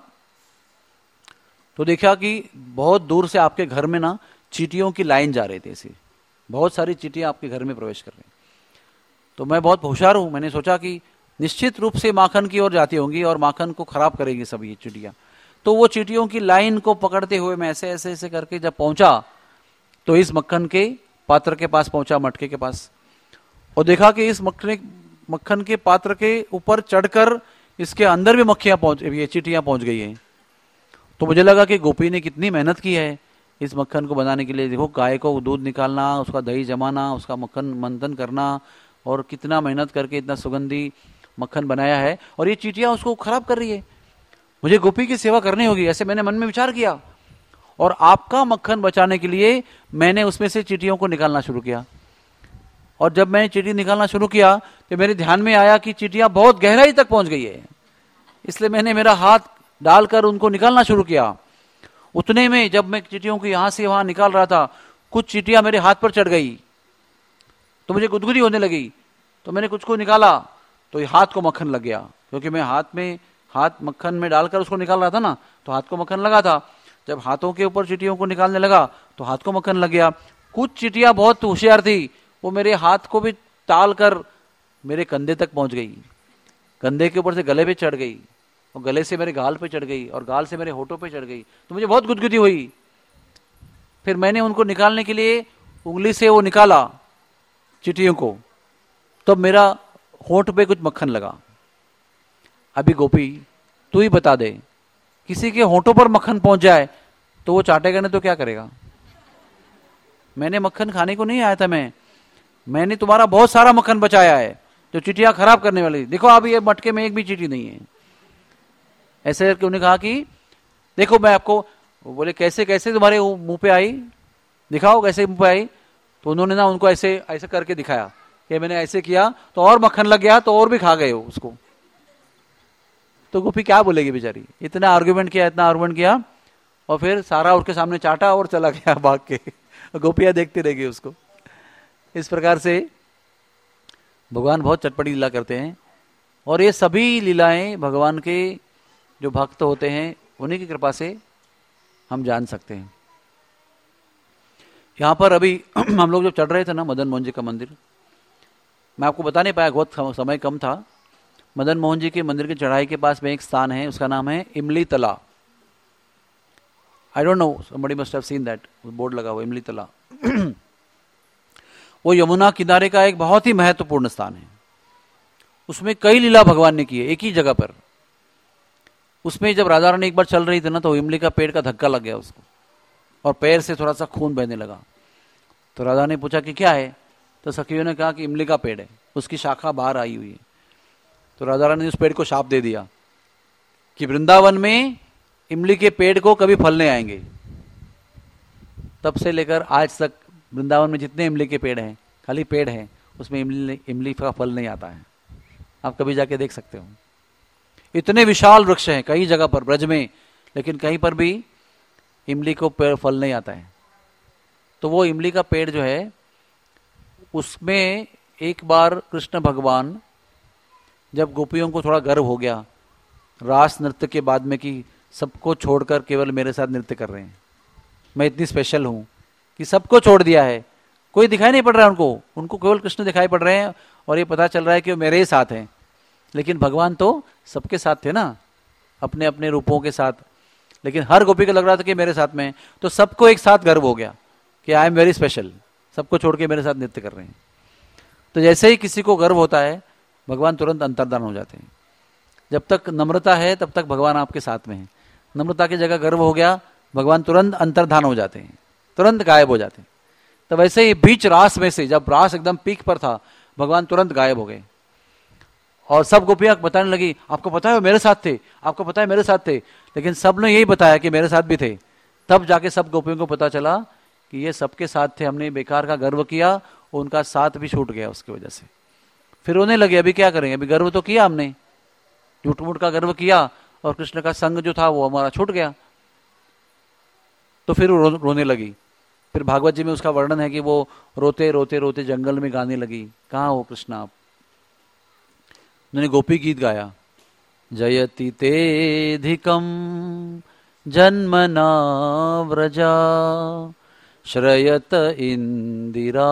तो देखा कि बहुत दूर से आपके घर में ना चींटियों की लाइन जा रही थी, ऐसी बहुत सारी चींटियां आपके घर में प्रवेश कर रही। तो मैं बहुत होशियार हूं, मैंने सोचा कि निश्चित रूप से माखन की ओर जाती होंगी और माखन को खराब करेंगी सब ये चींटियां। तो वो चींटियों की लाइन को पकड़ते हुए मैं ऐसे ऐसे ऐसे करके जब पहुंचा तो इस मक्खन के पात्र के पास पहुंचा, मटके के पास, और देखा कि इस मक्खन मक्खन के पात्र के ऊपर चढ़कर इसके अंदर भी मक्खियां पहुंच ये चींटियां पहुंच गई हैं। तो मुझे लगा कि गोपी ने कितनी मेहनत की है इस मक्खन को बनाने के लिए। देखो गाय को दूध निकालना, उसका दही जमाना, उसका मक्खन मंथन करना, और कितना मेहनत करके इतना सुगंधी मक्खन बनाया है, और ये चींटियां उसको खराब कर रही है। मुझे गोपी की सेवा करनी होगी, ऐसे मैंने मन में विचार किया, और आपका मक्खन बचाने के लिए मैंने उसमें से चींटियों को निकालना शुरू किया। और जब मैंने चींटी निकालना शुरू किया तो मेरे ध्यान में आया कि चींटियां बहुत गहराई तक पहुंच गई है, इसलिए मैंने मेरा हाथ डालकर उनको निकालना शुरू किया। उतने में जब मैं चींटियों को यहां से वहां निकाल रहा था, कुछ चींटियां मेरे हाथ पर चढ़ गई, तो मुझे गुदगुदी होने लगी। तो मैंने कुछ को निकाला तो हाथ को मक्खन लग गया, क्योंकि मैं हाथ में हाथ मक्खन में डालकर उसको निकाल रहा था ना, तो हाथ को मक्खन लगा था। जब हाथों के ऊपर चींटियों को निकालने लगा तो हाथ को मक्खन लग गया। कुछ चींटियां बहुत होशियार थी, वो मेरे हाथ को भी टाल कर मेरे कंधे तक पहुंच गई, कंधे के ऊपर से गले पे चढ़ गई, और गले से मेरे गाल पे चढ़ गई, और गाल से मेरे होठों पे चढ़ गई। तो मुझे बहुत गुदगुदी हुई। फिर मैंने उनको निकालने के लिए उंगली से वो निकाला चींटियों को, तब तो मेरा होठ पे कुछ मक्खन लगा। अभी गोपी तू ही बता दे, किसी के होठों पर मक्खन पहुंच जाए तो वो चाटेगा नहीं तो क्या करेगा? मैंने मक्खन खाने को नहीं आया था, मैं मैंने तुम्हारा बहुत सारा मक्खन बचाया है जो चींटियां खराब करने वाली। देखो अब ये मटके में एक भी चींटी नहीं है। ऐसे करके उन्होंने कहा कि देखो मैं आपको, बोले कैसे कैसे तुम्हारे मुंह पे आई, दिखाओ कैसे मुंह पे आई। तो उन्होंने ना उनको ऐसे ऐसे करके दिखाया कि मैंने ऐसे किया तो और मक्खन लग गया, तो और भी खा गए उसको। तो गोपी क्या बोलेगी बेचारी, इतना आर्गुमेंट किया इतना आर्गुमेंट किया, और फिर सारा उसके सामने चाटा और चला गया भाग के। गोपियां देखती रह गई उसको। इस प्रकार से भगवान बहुत चटपटी लीला करते हैं, और ये सभी लीलाएं भगवान के जो भक्त होते हैं उन्हीं की कृपा से हम जान सकते हैं। यहां पर अभी हम लोग जब चढ़ रहे थे ना मदन मोहन जी का मंदिर, मैं आपको बता नहीं पाया, बहुत समय कम था। मदन मोहन जी के मंदिर की चढ़ाई के पास में एक स्थान है, उसका नाम है Imli Tala. I don't know, somebody must have seen that, board लगा हुआ इमली तला। वो यमुना किनारे का एक बहुत ही महत्वपूर्ण स्थान है। उसमें कई लीला भगवान ने की है एक ही जगह पर। उसमें जब राधा रानी एक बार चल रही थी ना, तो इमली का पेड़ का धक्का लग गया उसको, और पैर से थोड़ा सा खून बहने लगा। तो राधा ने पूछा कि क्या है, तो सखियों ने कहा कि इमली का पेड़ है, उसकी शाखा बाहर आई हुई है। तो राधा रानी ने उस पेड़ को शाप दे दिया कि वृंदावन में इमली के पेड़ को कभी फल नहीं आएंगे। तब से लेकर आज तक वृंदावन में जितने इमली के पेड़ हैं, खाली पेड़ हैं, उसमें इमली इमली का फल नहीं आता है। आप कभी जाके देख सकते हो। इतने विशाल वृक्ष हैं कई जगह पर ब्रज में, लेकिन कहीं पर भी इमली को पेड़ फल नहीं आता है। तो वो इमली का पेड़ जो है, उसमें एक बार कृष्ण भगवान जब गोपियों को थोड़ा गर्व हो गया रास नृत्य के बाद में कि सबको छोड़कर केवल मेरे साथ नृत्य कर रहे हैं, मैं इतनी स्पेशल हूं कि सबको छोड़ दिया है, कोई दिखाई नहीं पड़ रहा है उनको, उनको केवल कृष्ण दिखाई पड़ रहे हैं, और ये पता चल रहा है कि वो मेरे ही साथ हैं। लेकिन भगवान तो सबके साथ थे ना, अपने अपने रूपों के साथ, लेकिन हर गोपी को लग रहा था कि मेरे साथ में। तो सबको एक साथ गर्व हो गया कि आई एम वेरी स्पेशल, सबको छोड़ के मेरे साथ नृत्य कर रहे हैं। तो जैसे ही किसी को गर्व होता है, भगवान तुरंत अंतर्धान हो जाते हैं। जब तक नम्रता है तब तक भगवान आपके साथ में है। नम्रता की जगह गर्व हो गया, भगवान तुरंत अंतर्धान हो जाते हैं, तुरंत गायब हो जाते हैं। तो वैसे ही बीच रास में से, जब रास एकदम पीक पर था, भगवान तुरंत गायब हो गए, और सब गोपियां बताने लगी आपको पता है वो मेरे साथ थे, आपको पता है मेरे साथ थे। लेकिन सब ने यही बताया कि मेरे साथ भी थे। तब जाके सब गोपियों को पता चला कि ये सबके साथ थे, हमने बेकार का गर्व किया, उनका साथ भी छूट गया उसकी वजह से। फिर रोने लगे, अभी क्या करेंगे, अभी गर्व तो किया हमने, झूठ मूठ का गर्व किया और कृष्ण का संग जो था वो हमारा छूट गया। तो फिर रो, रोने लगी। फिर भागवत जी में उसका वर्णन है कि वो रोते रोते रोते जंगल में गाने लगी, कहाँ हो कृष्ण आप। उन्होंने गोपी गीत गाया, जयति तेधिकम जन्मना व्रजा श्रयत इंदिरा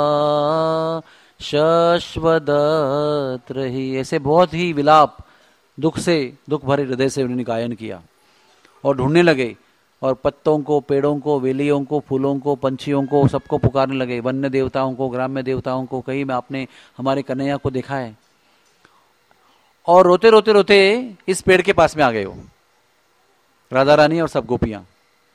शश्वदत्र ही। ऐसे बहुत ही विलाप, दुख से, दुख भरे हृदय से उन्होंने गायन किया और ढूंढने लगे, और पत्तों को, पेड़ों को, वेलियों को, फूलों को, पंछियों को, सबको पुकारने लगे, वन्य देवताओं को, ग्राम्य देवताओं को, कहीं में आपने हमारे कन्हैया को देखा है। और रोते रोते रोते इस पेड़ के पास में आ गए हो, राधा रानी और सब गोपियां।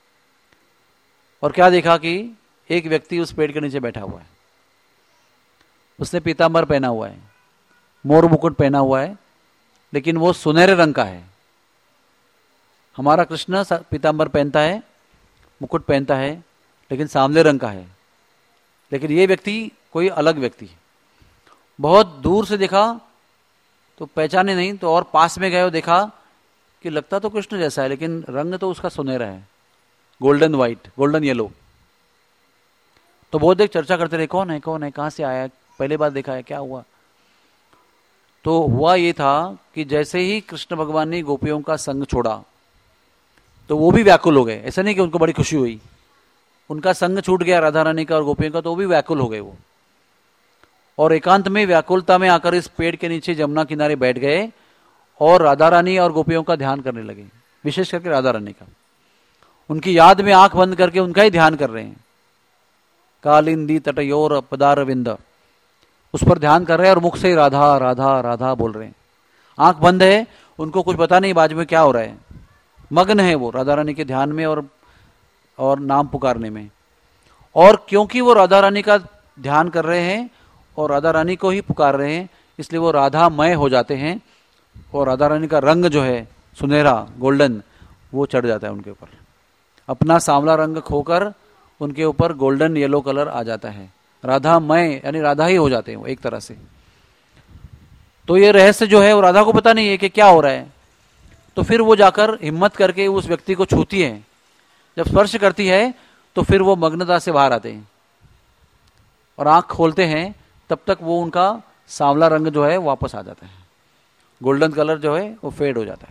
और क्या देखा कि एक व्यक्ति उस पेड़ के नीचे बैठा हुआ है, उसने पीतांबर पहना हुआ है, मोर मुकुट पहना हुआ है, लेकिन वो सुनहरे रंग का है। हमारा कृष्ण पीतांबर पहनता है, मुकुट पहनता है, लेकिन सांवले रंग का है। लेकिन ये व्यक्ति कोई अलग व्यक्ति है। बहुत दूर से देखा तो पहचाने नहीं, तो और पास में गए और देखा कि लगता तो कृष्ण जैसा है, लेकिन रंग तो उसका सुनहरा है, गोल्डन व्हाइट, गोल्डन येलो। तो बहुत देर चर्चा करते रहे, कौन है कौन है, कहां से आया है, पहले बार देखा है, क्या हुआ। तो हुआ ये था कि जैसे ही कृष्ण भगवान ने गोपियों का संग छोड़ा तो वो भी व्याकुल हो गए। ऐसा नहीं कि उनको बड़ी खुशी हुई, उनका संग छूट गया राधा रानी का और गोपियों का, तो वो भी व्याकुल हो गए वो। और एकांत में व्याकुलता में आकर इस पेड़ के नीचे जमुना किनारे बैठ गए और राधा रानी और गोपियों का ध्यान करने लगे, विशेष करके राधा रानी का। उनकी याद में आंख बंद करके उनका ही ध्यान कर रहे हैं। कालिंदी तटयोर पदारविंद, उस पर ध्यान कर रहे हैं और मुख से राधा राधा राधा बोल रहे हैं। आंख बंद है, उनको कुछ पता नहीं बाजू में क्या हो रहा है, मग्न है वो राधा रानी के ध्यान में और और नाम पुकारने में। और क्योंकि वो राधा रानी का ध्यान कर रहे हैं और राधा रानी को ही पुकार रहे हैं, इसलिए वो राधामय हो जाते हैं और राधा रानी का रंग जो है सुनहरा गोल्डन, वो चढ़ जाता है उनके ऊपर। अपना सांवला रंग खोकर उनके ऊपर गोल्डन येलो कलर आ जाता है, राधामय यानी राधा ही हो जाते हैं वो एक तरह से। तो ये रहस्य जो है वो राधा को पता नहीं है कि क्या हो रहा है। तो फिर वो जाकर हिम्मत करके उस व्यक्ति को छूती है। जब स्पर्श करती है तो फिर वो मग्नता से बाहर आते हैं और आंख खोलते हैं, तब तक वो उनका सांवला रंग जो है वापस आ जाता है, गोल्डन कलर जो है वो फेड हो जाता है।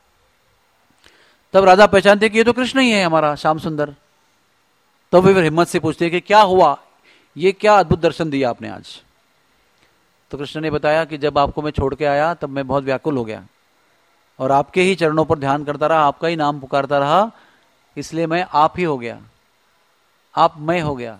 तब राधा पहचानते कि ये तो कृष्ण ही है हमारा श्याम सुंदर। तब वे फिर हिम्मत से पूछते कि क्या हुआ, ये क्या अद्भुत दर्शन दिया आपने आज। तो कृष्ण ने बताया कि जब आपको मैं छोड़ के आया तब मैं बहुत व्याकुल हो गया और आपके ही चरणों पर ध्यान करता रहा, आपका ही नाम पुकारता रहा, इसलिए मैं आप ही हो गया, आप मैं हो गया।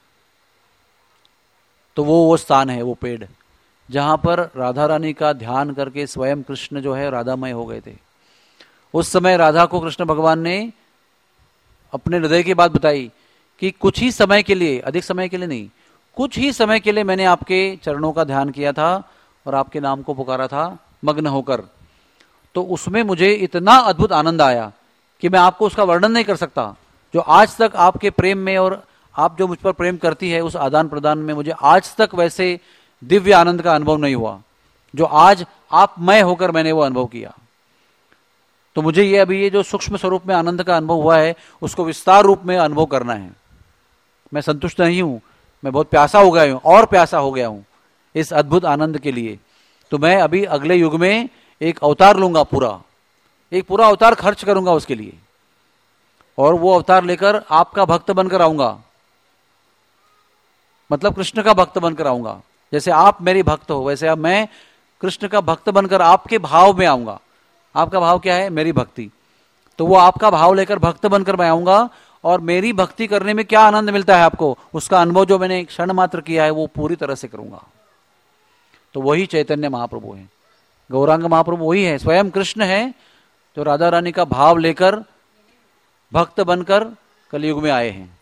तो वो वो स्थान है, वो पेड़ जहां पर राधा रानी का ध्यान करके स्वयं कृष्ण जो है राधामय हो गए थे। उस समय राधा को कृष्ण भगवान ने अपने हृदय की बात बताई कि कुछ ही समय के लिए, अधिक समय के लिए नहीं, कुछ ही समय के लिए मैंने आपके चरणों का ध्यान किया था और आपके नाम को पुकारा था मग्न होकर। तो उसमें मुझे इतना अद्भुत आनंद आया कि मैं आपको उसका वर्णन नहीं कर सकता। जो आज तक आपके प्रेम में और आप जो मुझ पर प्रेम करती है उस आदान प्रदान में मुझे आज तक वैसे दिव्य आनंद का अनुभव नहीं हुआ जो आज आप मैं होकर मैंने वो अनुभव किया। तो मुझे ये अभी ये जो सूक्ष्म स्वरूप में आनंद का अनुभव हुआ है उसको विस्तार रूप में अनुभव करना है। मैं संतुष्ट नहीं हूं, मैं बहुत प्यासा हो गया हूं और प्यासा हो गया हूं इस अद्भुत आनंद के लिए। तो मैं अभी अगले युग में एक अवतार लूंगा, पूरा एक पूरा अवतार खर्च करूंगा उसके लिए, और वो अवतार लेकर आपका भक्त बनकर आऊंगा, मतलब कृष्ण का भक्त बनकर आऊंगा। जैसे आप मेरी भक्त हो वैसे अब मैं कृष्ण का भक्त बनकर आपके भाव में आऊंगा। आपका भाव क्या है? मेरी भक्ति। तो वो आपका भाव लेकर भक्त बनकर मैं आऊंगा और मेरी भक्ति करने में क्या आनंद मिलता है आपको, उसका अनुभव जो मैंने क्षण मात्र किया है वो पूरी तरह से करूंगा। तो वही चैतन्य महाप्रभु है, गौरांग महाप्रभु वही है, स्वयं कृष्ण है जो राधा रानी का भाव लेकर भक्त बनकर कलयुग में आए हैं।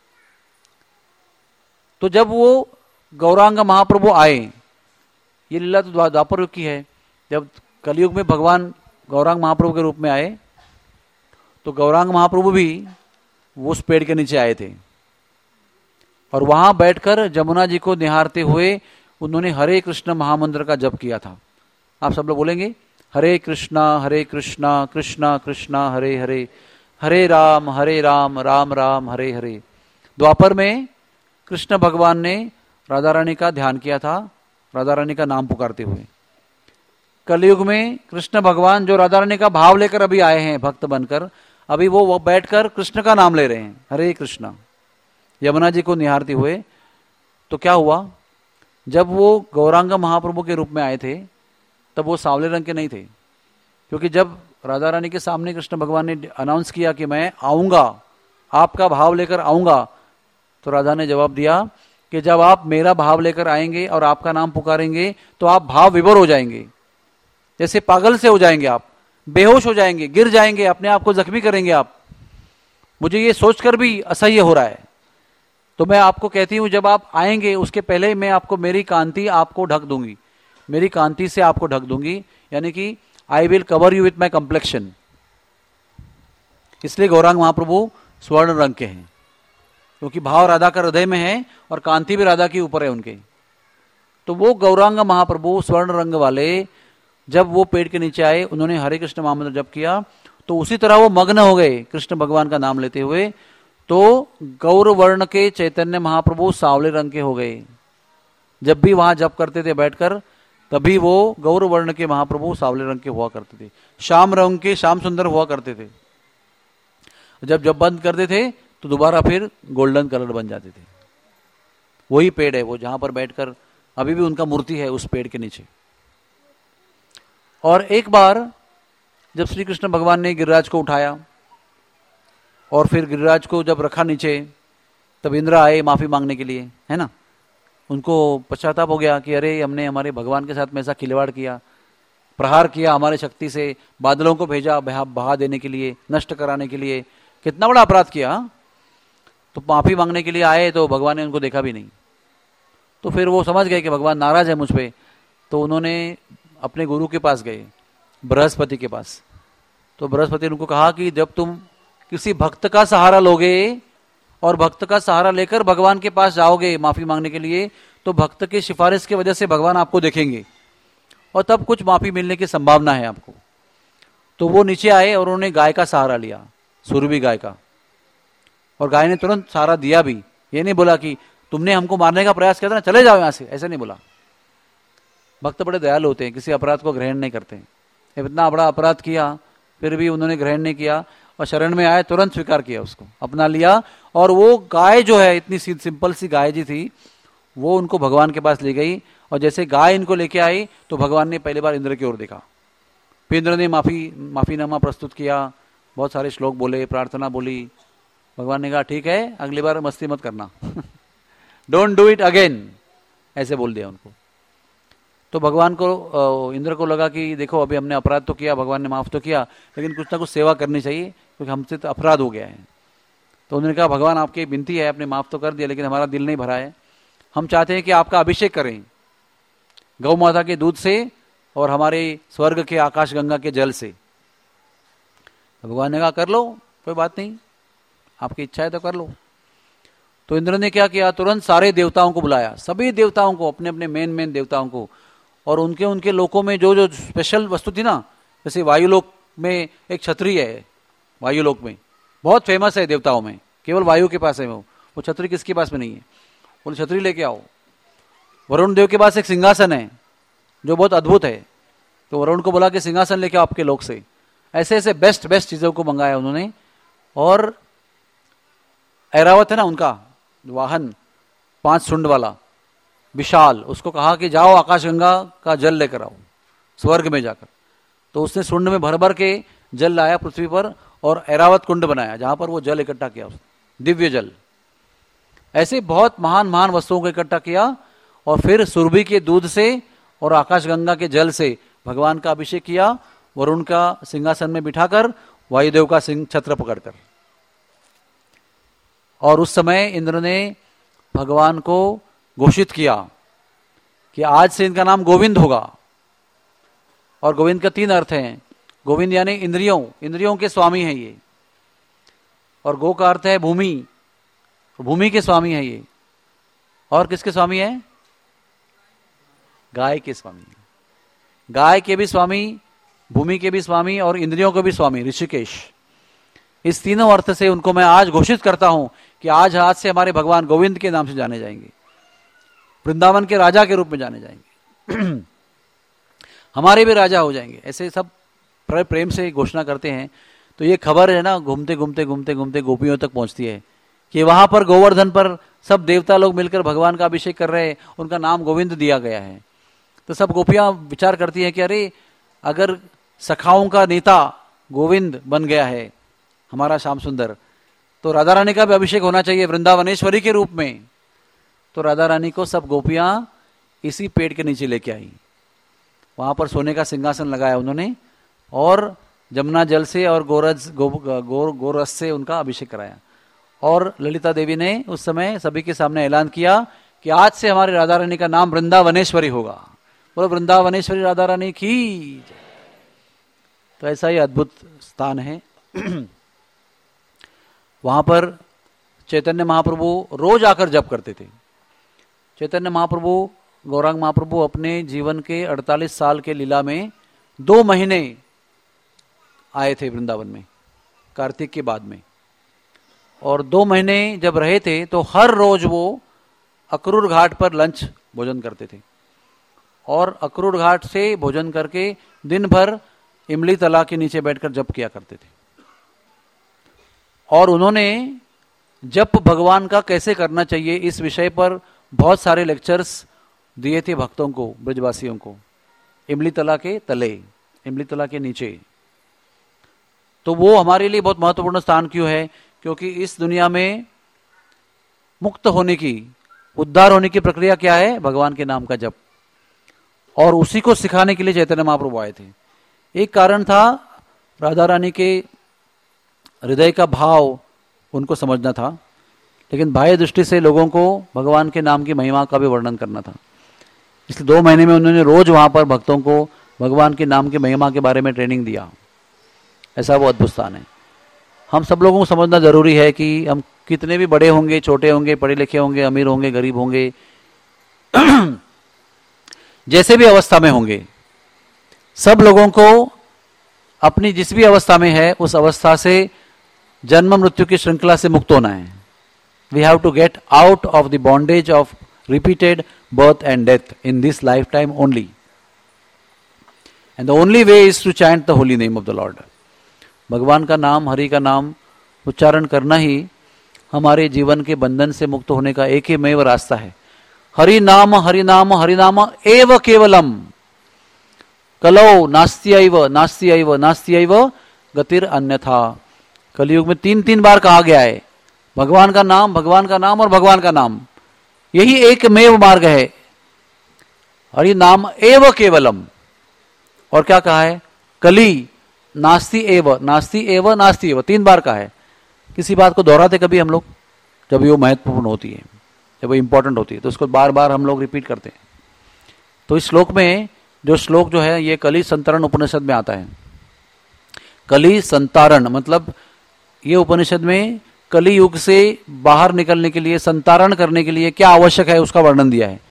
तो जब वो गौरांग महाप्रभु आए, ये लीला तो द्वापर युग की है, जब कलयुग में भगवान गौरांग महाप्रभु के रूप में आए तो गौरांग महाप्रभु भी वो उस पेड़ के नीचे आए थे और वहां बैठकर जमुना जी को निहारते हुए उन्होंने हरे कृष्ण महामंत्र का जप किया था। आप सब लोग बोलेंगे हरे कृष्णा हरे कृष्णा कृष्णा कृष्णा हरे हरे, हरे राम हरे राम राम राम हरे हरे। द्वापर में कृष्ण भगवान ने राधा रानी का ध्यान किया था, राधा रानी का नाम पुकारते हुए। कलयुग में कृष्ण भगवान जो राधा रानी का भाव लेकर अभी आए हैं भक्त बनकर, अभी वो, वो बैठकर कृष्ण का नाम ले रहे हैं, हरे कृष्णा, यमुना जी को निहारते हुए। तो क्या हुआ, जब वो गौरांग महाप्रभु के रूप में आए थे तब वो सांवले रंग के नहीं थे, क्योंकि जब राधा रानी के सामने कृष्ण भगवान ने अनाउंस किया कि मैं आऊंगा, आपका भाव लेकर आऊंगा, तो राधा ने जवाब दिया कि जब आप मेरा भाव लेकर आएंगे और आपका नाम पुकारेंगे तो आप भाव विभोर हो जाएंगे, जैसे पागल से हो जाएंगे, आप बेहोश हो जाएंगे, गिर जाएंगे, अपने आप को जख्मी करेंगे आप। मुझे ये सोचकर भी असह्य हो रहा है। तो मैं आपको कहती हूं जब आप आएंगे उसके पहले मैं आपको मेरी कांति आपको ढक दूंगी, मेरी कांति से आपको ढक दूंगी, यानी कि I will cover you with my complexion. इसलिए गौरांग महाप्रभु स्वर्ण रंग के हैं, क्योंकि भाव राधा का हृदय में है और कांति भी राधा के ऊपर है उनके। तो वो गौरांग महाप्रभु स्वर्ण रंग वाले जब वो पेड़ के नीचे आए, उन्होंने हरे कृष्ण महामंत्र जप किया, तो उसी तरह वो मग्न हो गए कृष्ण भगवान का नाम लेते हुए। तो गौर वर्ण के चैतन्य महाप्रभु सांवले रंग के हो गए। जब भी वहां जप करते थे बैठकर, तभी वो गौर वर्ण के महाप्रभु सांवले रंग के हुआ करते थे, श्याम रंग के, श्याम सुंदर हुआ करते थे। जब जब बंद करते थे तो दोबारा फिर गोल्डन कलर बन जाते थे। वही पेड़ है वो जहां पर बैठकर अभी भी उनका मूर्ति है उस पेड़ के नीचे। और एक बार जब श्री कृष्ण भगवान ने गिरिराज को उठाया और फिर गिरिराज को जब रखा नीचे, तब इंद्र आए माफी मांगने के लिए, है ना। उनको पश्चाताप हो गया कि अरे हमने हमारे भगवान के साथ में ऐसा खिलवाड़ किया, प्रहार किया हमारे शक्ति से, बादलों को भेजा बहा देने के लिए, नष्ट कराने के लिए, कितना बड़ा अपराध किया। तो माफी मांगने के लिए आए तो भगवान ने उनको देखा भी नहीं। तो फिर वो समझ गए कि भगवान नाराज है मुझ पे। तो उन्होंने अपने गुरु के पास गए, बृहस्पति के पास। तो बृहस्पति ने उनको कहा कि जब तुम किसी भक्त का सहारा लोगे और भक्त का सहारा लेकर भगवान के पास जाओगे माफी मांगने के लिए, तो भक्त की सिफारिश की वजह से भगवान आपको देखेंगे और तब कुछ माफी मिलने की संभावना है आपको। तो वो नीचे आए और उन्होंने गाय का सहारा लिया, सुरभि गाय का, और गाय ने तुरंत सहारा दिया भी। ये नहीं बोला कि तुमने हमको मारने का प्रयास किया था ना, चले जाओ यहां से, ऐसा नहीं बोला। भक्त बड़े दयालु होते हैं, किसी अपराध को ग्रहण नहीं करते। इतना बड़ा अपराध किया फिर भी उन्होंने ग्रहण नहीं किया और शरण में आए, तुरंत स्वीकार किया, उसको अपना लिया। और वो गाय जो है, इतनी सी सिंपल सी गाय जी थी, वो उनको भगवान के पास ले गई। और जैसे गाय इनको लेके आई तो भगवान ने पहली बार इंद्र की ओर देखा। फिर इंद्र ने माफी माफीनामा प्रस्तुत किया, बहुत सारे श्लोक बोले, प्रार्थना बोली। भगवान ने कहा ठीक है, अगली बार मस्ती मत करना, डोंट डू इट अगेन, ऐसे बोल दिया उनको। तो भगवान को, इंद्र को लगा कि देखो अभी हमने अपराध तो किया, भगवान ने माफ तो किया, लेकिन कुछ ना कुछ सेवा करनी चाहिए क्योंकि हमसे तो अपराध हो गया है। तो उन्होंने कहा भगवान आपकी विनती है, आपने माफ तो कर दिया, लेकिन हमारा दिल नहीं भरा है, हम चाहते हैं कि आपका अभिषेक करें गौ माता के दूध से और हमारे स्वर्ग के आकाश गंगा के जल से। तो भगवान ने कहा कर लो, कोई बात नहीं, आपकी इच्छा है तो कर लो। तो इंद्र ने क्या किया, तुरंत सारे देवताओं को बुलाया, सभी देवताओं को, अपने अपने मेन मेन देवताओं को, और उनके उनके लोकों में जो जो स्पेशल वस्तु थी ना, जैसे वायुलोक में एक छतरी है, वायुलोक में बहुत फेमस है देवताओं में, केवल वायु के पास है वो वो छतरी किसके पास में नहीं है, वो छतरी लेके आओ। वरुण देव के पास एक सिंहासन है जो बहुत अद्भुत है, तो वरुण को बोला कि सिंहासन लेके आओ आपके लोक से। ऐसे ऐसे बेस्ट बेस्ट चीजों को मंगाया उन्होंने। और ऐरावत है ना उनका वाहन, पांच सुंड वाला विशाल, उसको कहा कि जाओ आकाशगंगा का जल लेकर आओ स्वर्ग में जाकर। तो उसने सुंड में भर भर के जल लाया पृथ्वी पर और ऐरावत कुंड बनाया जहां पर वो जल इकट्ठा किया, उसने दिव्य जल। ऐसे बहुत महान महान वस्तुओं को इकट्ठा किया और फिर सुरभि के दूध से और आकाशगंगा के जल से भगवान का अभिषेक किया, वरुण का सिंहासन में बिठाकर, वायुदेव का सिंह छत्र पकड़कर। और उस समय इंद्र ने भगवान को घोषित किया कि आज से इनका नाम गोविंद होगा। और गोविंद का तीन अर्थ हैं, गोविंद यानी इंद्रियों, इंद्रियों के स्वामी हैं ये। और गो का अर्थ है भूमि, भूमि के स्वामी है ये। और किसके स्वामी है? गाय के स्वामी। गाय के भी स्वामी, भूमि के भी स्वामी और इंद्रियों के भी स्वामी ऋषिकेश। इस तीनों अर्थ से उनको मैं आज घोषित करता हूं कि आज आज से हमारे भगवान गोविंद के नाम से जाने जाएंगे, वृंदावन के राजा के रूप में जाने जाएंगे हमारे भी राजा हो जाएंगे। ऐसे सब प्रेम से घोषणा करते हैं। तो ये खबर है ना, घूमते घूमते घूमते घूमते गोपियों तक पहुंचती है कि वहां पर गोवर्धन पर सब देवता लोग मिलकर भगवान का अभिषेक कर रहे हैं, उनका नाम गोविंद दिया गया है। तो सब गोपियां विचार करती हैं कि अरे अगर सखाओं का नेता गोविंद बन गया है हमारा श्याम सुंदर, तो राधा रानी का भी अभिषेक होना चाहिए वृंदावनेश्वरी के रूप में। तो राधा रानी को सब गोपियां इसी पेड़ के नीचे लेके आई, वहां पर सोने का सिंहासन लगाया उन्होंने और जमुना जल से और गोरज गो, गो, गोरस से उनका अभिषेक कराया। और ललिता देवी ने उस समय सभी के सामने ऐलान किया कि आज से हमारी राधा रानी का नाम वृंदावनेश्वरी होगा। बोलो वृंदावनेश्वरी राधा रानी की। तो ऐसा ही अद्भुत स्थान है। वहां पर चैतन्य महाप्रभु रोज आकर जप करते थे। चैतन्य महाप्रभु, गौरांग महाप्रभु अपने जीवन के अड़तालीस साल के लीला में दो महीने आए थे वृंदावन में कार्तिक के बाद में, और दो महीने जब रहे थे तो हर रोज वो अक्रूर घाट पर लंच भोजन करते थे और अक्रूर घाट से भोजन करके दिन भर इमली तला के नीचे बैठकर जप किया करते थे। और उन्होंने जप भगवान का कैसे करना चाहिए इस विषय पर बहुत सारे लेक्चर्स दिए थे भक्तों को, ब्रजवासियों को, इमली तला के तले, इमली तला के नीचे। तो वो हमारे लिए बहुत महत्वपूर्ण स्थान क्यों है? क्योंकि इस दुनिया में मुक्त होने की, उद्धार होने की प्रक्रिया क्या है? भगवान के नाम का जप। और उसी को सिखाने के लिए चैतन्य महाप्रभु आए थे। एक कारण था राधा रानी के हृदय का भाव उनको समझना था, लेकिन बाह्य दृष्टि से लोगों को भगवान के नाम की महिमा का भी वर्णन करना था। इसलिए दो महीने में उन्होंने रोज वहां पर भक्तों को भगवान के नाम की महिमा के बारे में ट्रेनिंग दिया। ऐसा वो अद्भुत स्थान है। हम सब लोगों को समझना जरूरी है कि हम कितने भी बड़े होंगे, छोटे होंगे, पढ़े लिखे होंगे, अमीर होंगे, गरीब होंगे जैसे भी अवस्था में होंगे, सब लोगों को अपनी जिस भी अवस्था में है उस अवस्था से जन्म मृत्यु की श्रृंखला से मुक्त होना है। We have to get out of the bondage of repeated birth and death in this life time only, and the only way is to chant the holy name of the Lord. भगवान का नाम, हरि का नाम उच्चारण करना ही हमारे जीवन के बंधन से मुक्त होने का एक ही मेव रास्ता है। हरि नाम हरि नाम हरि नाम एव केवलम, कलौ नास्त्यैव नास्त्यैव नास्त्यैव गतिर अन्यथा। कलयुग में तीन तीन बार कहा गया है भगवान का नाम, भगवान का नाम और भगवान का नाम, यही एक मेव मार्ग है। हरि नाम एव केवलम। और क्या कहा है? कली नास्ति एव नास्ति एव नास्ति एव, तीन बार कहा है। किसी बात को दोहराते कभी हम लोग, जब वो महत्वपूर्ण होती है, जब वो इंपॉर्टेंट होती है, तो उसको बार बार हम लोग रिपीट करते हैं। तो इस श्लोक में जो श्लोक जो है ये कली संतरण उपनिषद में आता है। कली संतारण मतलब ये उपनिषद में कली युग से बाहर निकलने के लिए, संतारण करने के लिए क्या आवश्यक है उसका वर्णन दिया है।